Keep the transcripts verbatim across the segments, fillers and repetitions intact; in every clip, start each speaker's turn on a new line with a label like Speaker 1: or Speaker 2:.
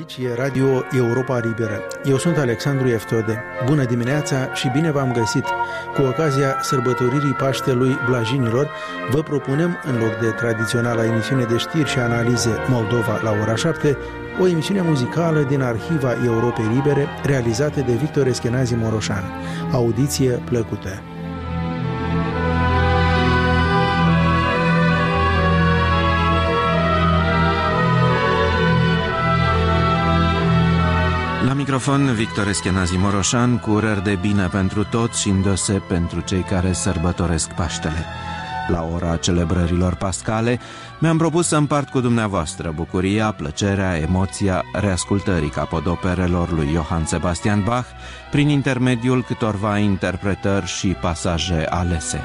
Speaker 1: Aici e Radio Europa Liberă. Eu sunt Alexandru Eftode. Bună dimineața și bine v-am găsit! Cu ocazia sărbătoririi Paștelui Blajinilor, vă propunem, în loc de tradiționala emisiune de știri și analize Moldova la ora șapte, o emisiune muzicală din Arhiva Europei Libere, realizată de Victor Eschenazi Moroșan. Audiție plăcută!
Speaker 2: La microfon, Victor Eschenazi Moroșan, cu urări de bine pentru toți și îndose pentru cei care sărbătoresc Paștele. La ora celebrărilor pascale, mi-am propus să împart cu dumneavoastră bucuria, plăcerea, emoția reascultării capodoperelor lui Johann Sebastian Bach prin intermediul câtorva interpretări și pasaje alese.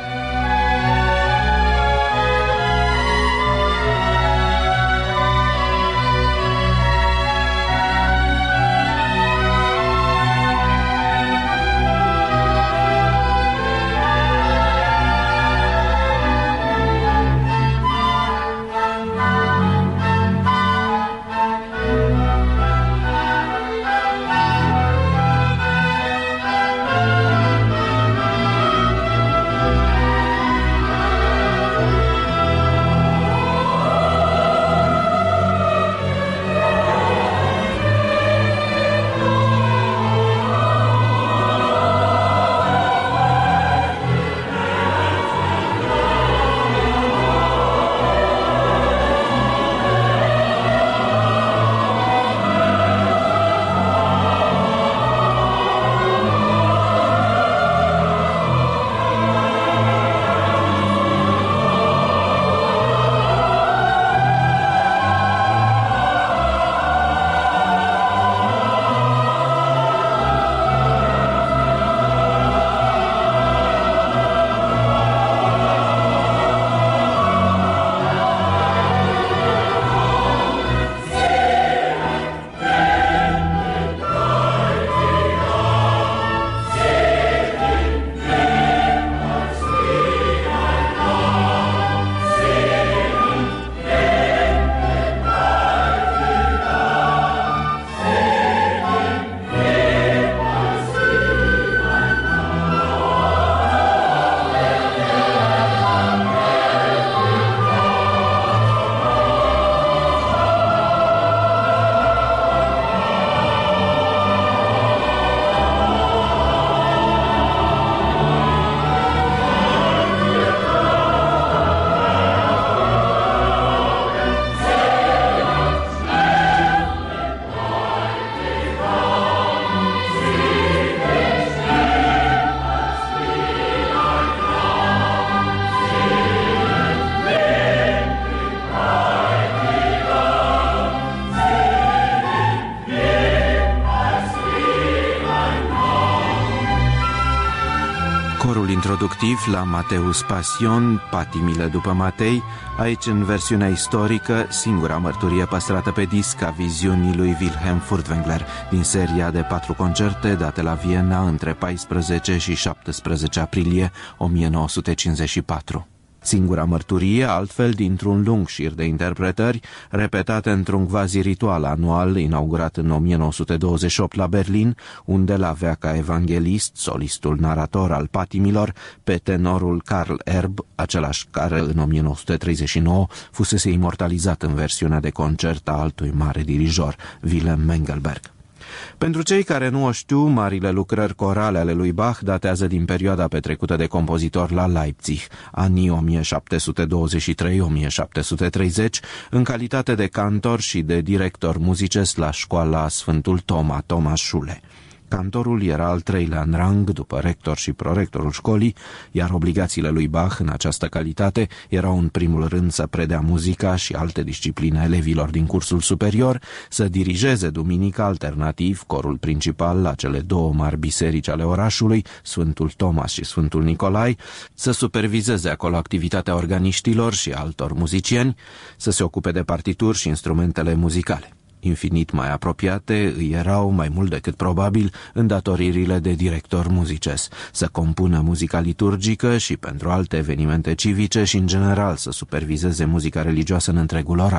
Speaker 2: Introductiv la Mateus Passion, Patimile după Matei, aici în versiunea istorică, singura mărturie păstrată pe disc a viziunii lui Wilhelm Furtwängler din seria de patru concerte date la Viena între paisprezece și șaptesprezece aprilie o mie nouă sute cincizeci și patru. Singura mărturie, altfel, dintr-un lung șir de interpretări, repetate într-un quasi-ritual anual, inaugurat în o mie nouă sute douăzeci și opt la Berlin, unde l-avea ca evanghelist, solistul narator al patimilor, pe tenorul Karl Erb, același care în o mie nouă sute treizeci și nouă fusese imortalizat în versiunea de concert a altui mare dirijor, Wilhelm Mengelberg. Pentru cei care nu o știu, marile lucrări corale ale lui Bach datează din perioada petrecută de compozitor la Leipzig, anii o mie șapte sute douăzeci și trei - o mie șapte sute treizeci, în calitate de cantor și de director muzicesc la școala Sfântul Toma, Thomas Schule. Cantorul era al treilea în rang după rector și prorectorul școlii, iar obligațiile lui Bach în această calitate erau în primul rând să predea muzica și alte discipline elevilor din cursul superior, să dirigeze duminica alternativ corul principal la cele două mari biserici ale orașului, Sfântul Thomas și Sfântul Nicolai, să supervizeze acolo activitatea organiștilor și altor muzicieni, să se ocupe de partituri și instrumentele muzicale. Infinit mai apropiate îi erau, mai mult decât probabil, îndatoririle de director muzicesc, să compună muzica liturgică și pentru alte evenimente civice și, în general, să supervizeze muzica religioasă în întregul oraș.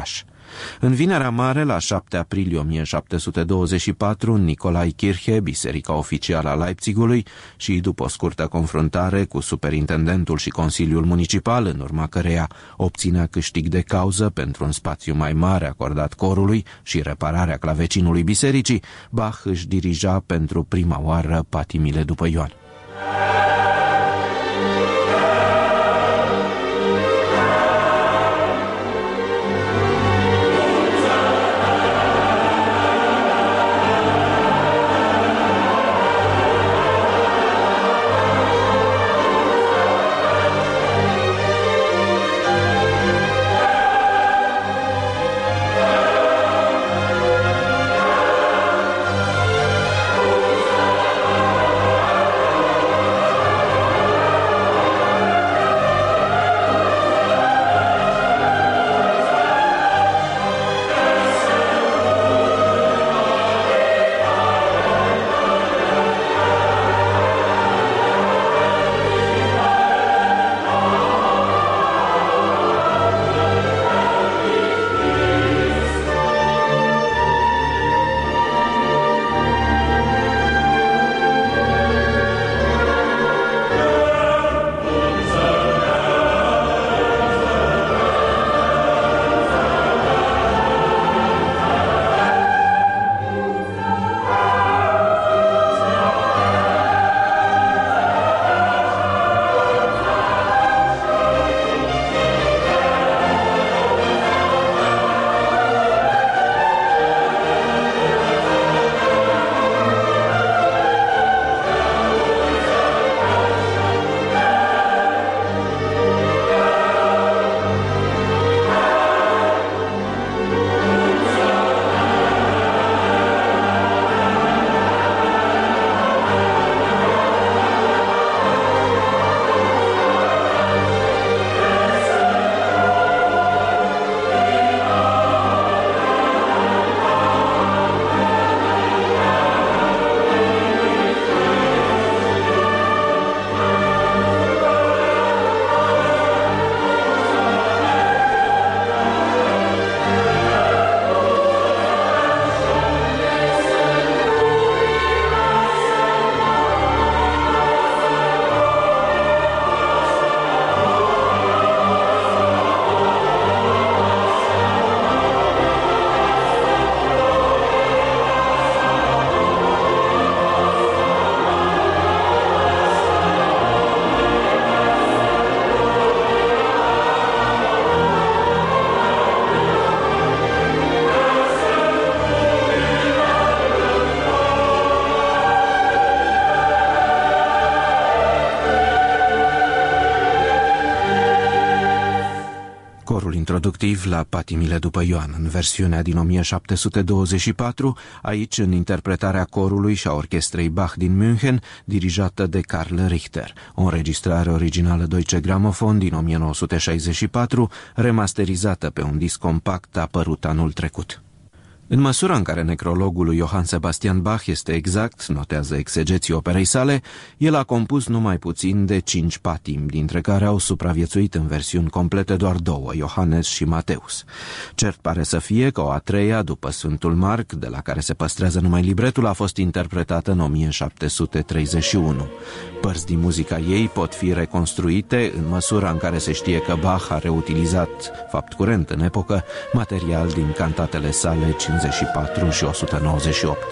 Speaker 2: În Vinerea Mare, la șapte aprilie o mie șapte sute douăzeci și patru, în Nicolaikirche, biserica oficială a Leipzigului, și după o scurtă confruntare cu superintendentul și Consiliul Municipal, în urma căreia obținea câștig de cauză pentru un spațiu mai mare acordat corului și repararea clavecinului bisericii, Bach își dirija pentru prima oară patimile după Ioan. Introductiv la Patimile după Ioan, în versiunea din o mie șapte sute douăzeci și patru, aici în interpretarea corului și a orchestrei Bach din München, dirijată de Karl Richter, o înregistrare originală Deutsche Grammophon din o mie nouă sute șaizeci și patru, remasterizată pe un disc compact apărut anul trecut. În măsura în care necrologul lui Johann Sebastian Bach este exact, notează exegeții operei sale, el a compus numai puțin de cinci patimi, dintre care au supraviețuit în versiuni complete doar două, Iohannes și Mateus. Cert pare să fie că o a treia, după Sfântul Marc, de la care se păstrează numai libretul, a fost interpretată în o mie șapte sute treizeci și unu. Părți din muzica ei pot fi reconstruite în măsura în care se știe că Bach a reutilizat, fapt curent în epocă, material din cantatele sale cincizeci și patru și o sută nouăzeci și opt.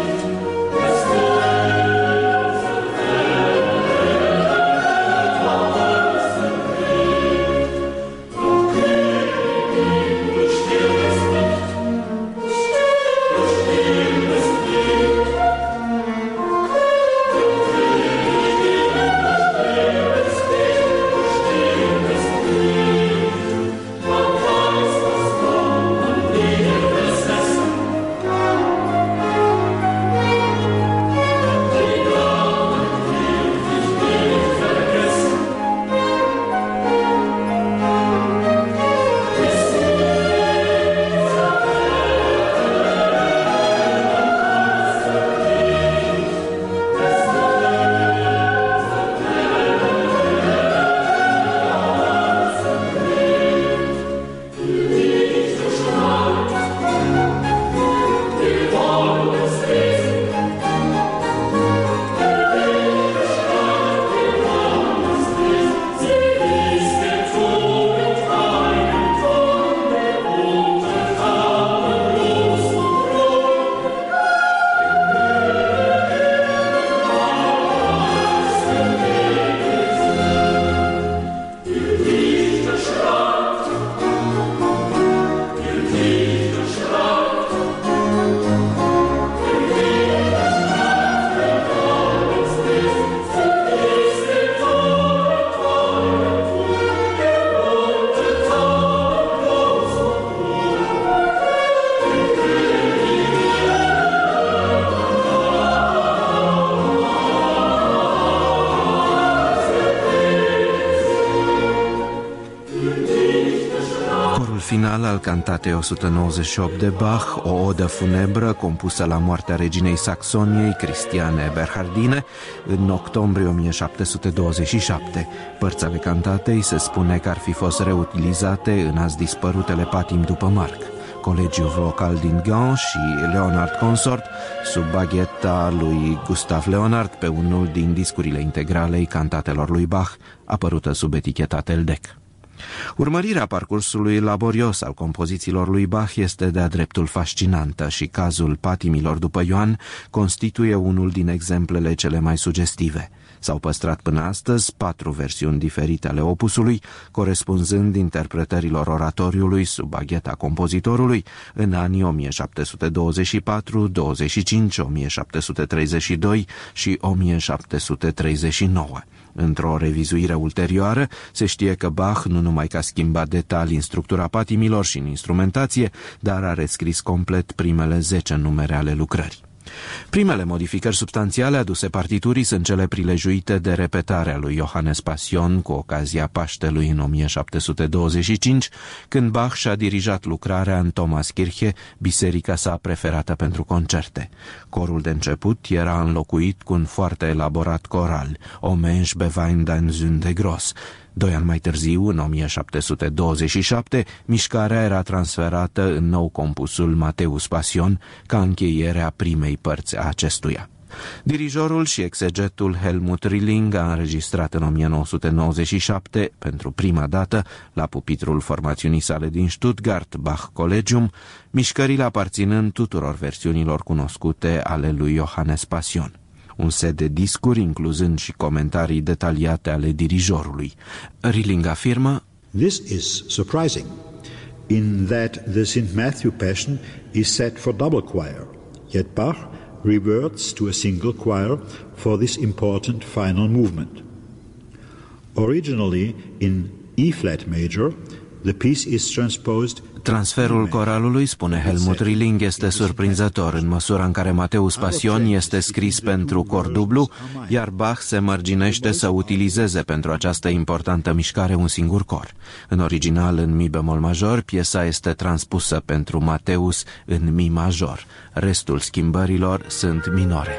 Speaker 3: Oh
Speaker 2: final al cantatei o sută nouăzeci și opt de Bach, o odă funebră compusă la moartea reginei Saxoniei, Cristiane Eberhardine, în octombrie o mie șapte sute douăzeci și șapte. Părți ale cantatei se spune că ar fi fost reutilizate în azi dispărutele patimi după Marc. Colegiul vocal din Gand și Leonard Consort, sub bagheta lui Gustav Leonard, pe unul din discurile integralei cantatelor lui Bach, apărută sub eticheta Teldec. Urmărirea parcursului laborios al compozițiilor lui Bach este de-a dreptul fascinantă și cazul patimilor după Ioan constituie unul din exemplele cele mai sugestive. S-au păstrat până astăzi patru versiuni diferite ale opusului, corespunzând interpretărilor oratoriului sub bagheta compozitorului în anii o mie șapte sute douăzeci și patru, douăzeci și cinci, o mie șapte sute treizeci și doi și o mie șapte sute treizeci și nouă. Într-o revizuire ulterioară, se știe că Bach nu numai că a schimbat detalii în structura patimilor și în instrumentație, dar a rescris complet primele zece numere ale lucrării. Primele modificări substanțiale aduse partiturii sunt cele prilejuite de repetarea lui Johannes Passion cu ocazia Paștelui în o mie șapte sute douăzeci și cinci, când Bach și-a dirijat lucrarea în Thomaskirche, biserica sa preferată pentru concerte. Corul de început era înlocuit cu un foarte elaborat coral, O Mensch beweint ein Sünde groß. Doi ani mai târziu, în o mie șapte sute douăzeci și șapte, mișcarea era transferată în nou compusul Mateus Passion, ca încheiere a primei părți a acestuia. Dirijorul și exegetul Helmut Rilling a înregistrat în o mie nouă sute nouăzeci și șapte, pentru prima dată, la pupitrul formațiunii sale din Stuttgart, Bach Collegium, mișcările aparținând tuturor versiunilor cunoscute ale lui Johannes Passion. Un set de discuri, incluzând și comentarii detaliate ale dirijorului. Rilling afirmă:
Speaker 3: This is surprising, in that the Saint Matthew Passion is set for double choir, yet Bach reverts to a single choir for this important final movement. Originally in E-flat major, the piece is transposed.
Speaker 2: Transferul coralului, spune Helmut Rilling, este surprinzător în măsura în care Mateus Passion este scris pentru cor dublu, iar Bach se mărginește să utilizeze pentru această importantă mișcare un singur cor. În original, în mi bemol major, piesa este transpusă pentru Mateus în mi major. Restul schimbărilor sunt minore.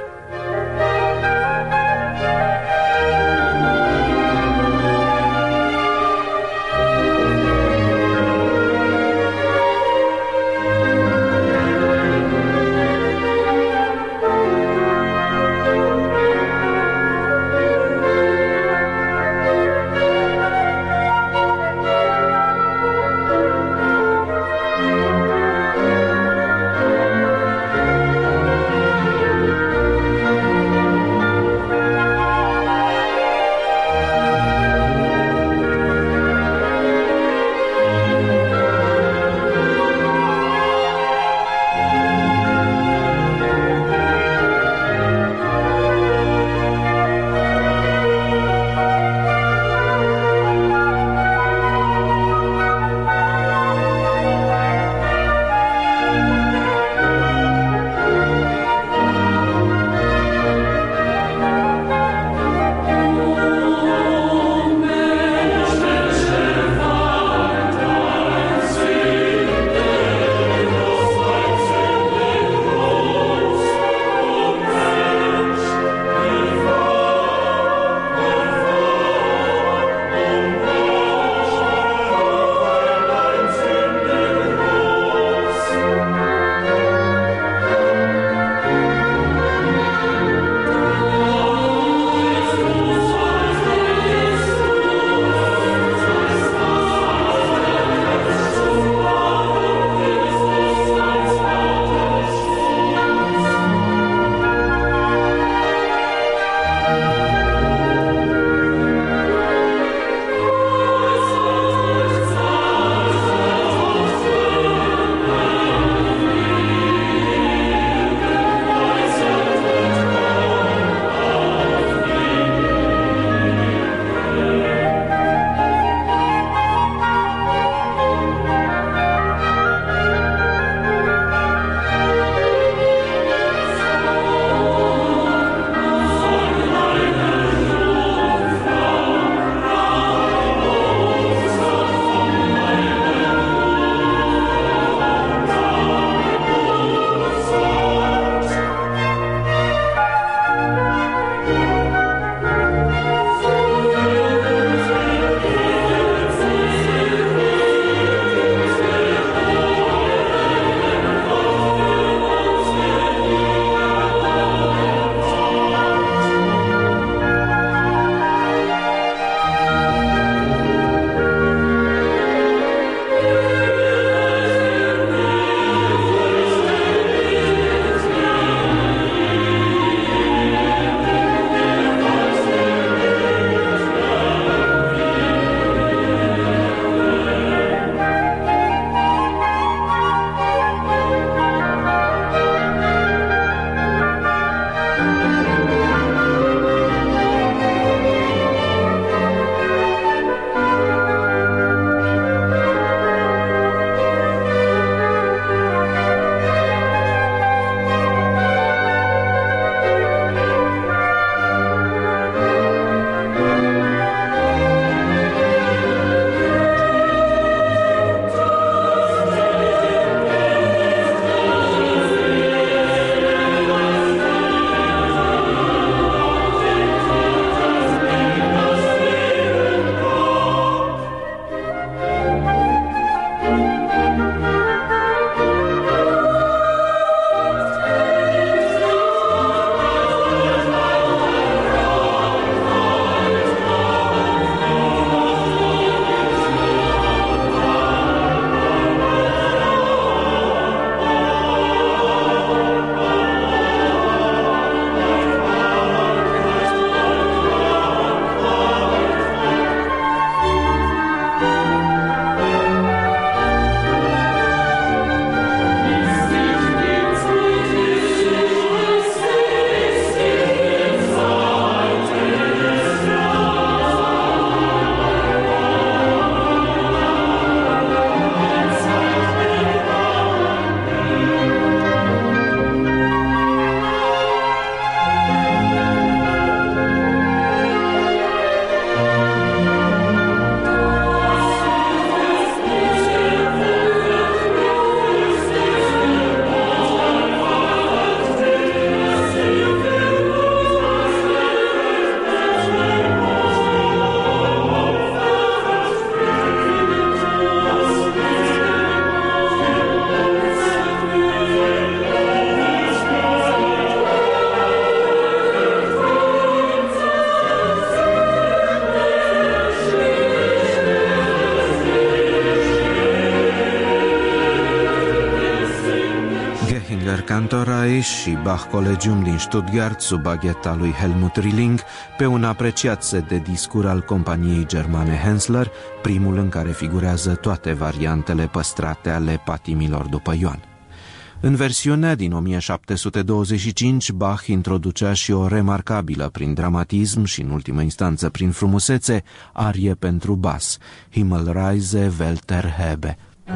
Speaker 2: Reich și Bach Collegium din Stuttgart, sub bagheta lui Helmut Rilling, pe un apreciat set de discuri al companiei germane Hensler, primul în care figurează toate variantele păstrate ale patimilor după Ioan. În versiunea din o mie șapte sute douăzeci și cinci, Bach introducea și o remarcabilă prin dramatism și în ultimă instanță prin frumusețe arie pentru bas, Himmelreise Welter Hebe.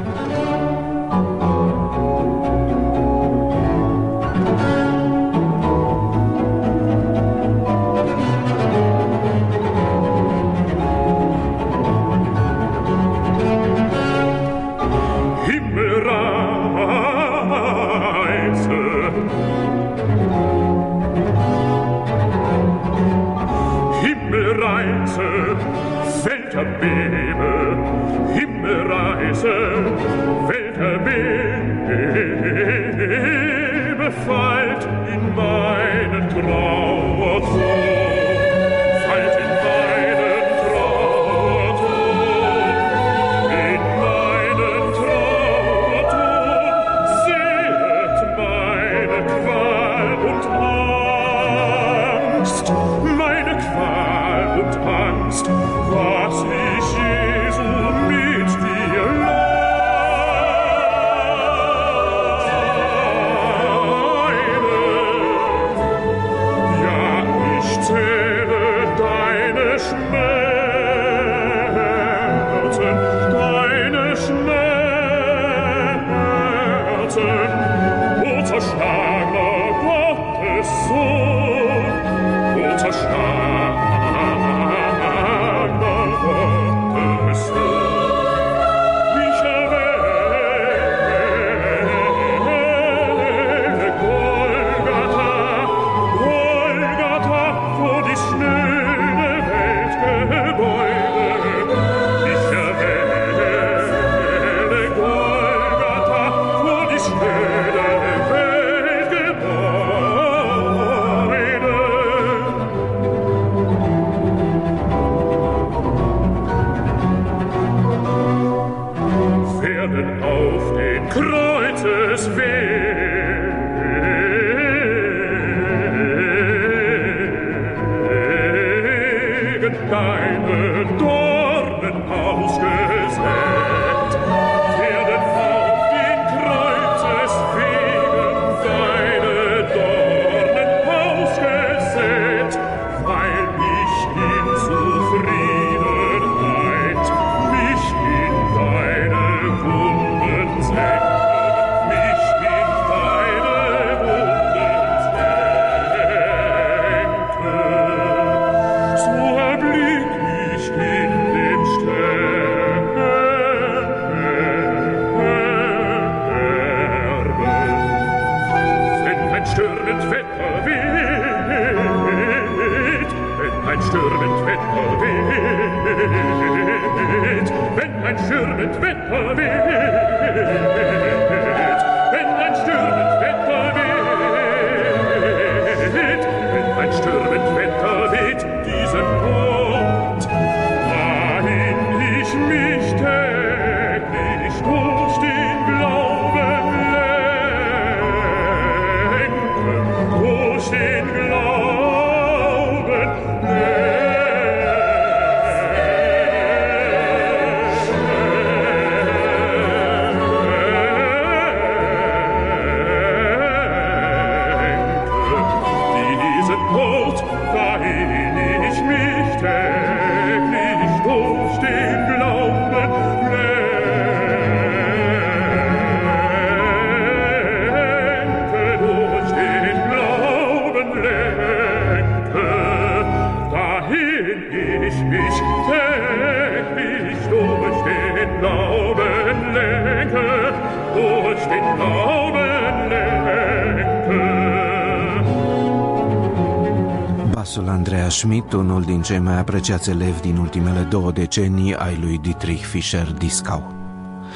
Speaker 2: Basul Andreas Schmidt, unul din cei mai apreciați elevi din ultimele două decenii ai lui Dietrich Fischer-Dieskau.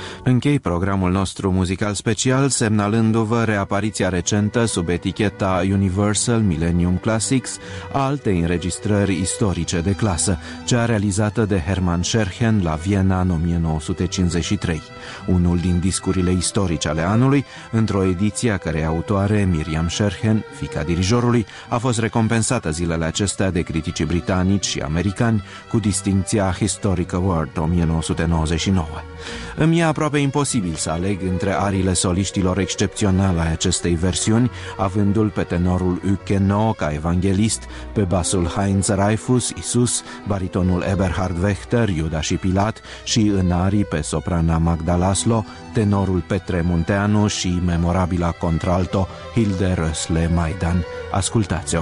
Speaker 2: Închei programul nostru muzical special semnalându-vă reapariția recentă sub eticheta Universal Millennium Classics a altei înregistrări istorice de clasă, cea realizată de Hermann Scherchen la Viena în o mie nouă sute cincizeci și trei, unul din discurile istorice ale anului, într-o ediție a cărei autoare, Miriam Scherchen, fiica dirijorului, a fost recompensată zilele acestea de criticii britanici și americani cu distincția Historic Award o mie nouă sute nouăzeci și nouă. Îmi e aproape imposibil să aleg între ariile soliștilor excepționale ai acestei versiuni, avându-l pe tenorul Uke No ca evanghelist, pe basul Heinz Reifus, Isus, baritonul Eberhard Wächter, Iuda și Pilat și în arii pe soprana Magda Laszlo, tenorul Petre Munteanu și memorabila contralto Hilde Rösle Maidan. Ascultați-o!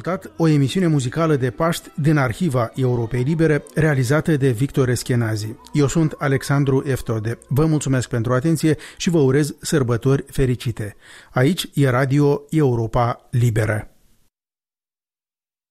Speaker 1: ascultat o emisiune muzicală de Paști din arhiva Europei Libere, realizată de Victor Eschenazi. Eu sunt Alexandru Eftode. Vă mulțumesc pentru atenție și vă urez sărbători fericite. Aici e Radio Europa Liberă.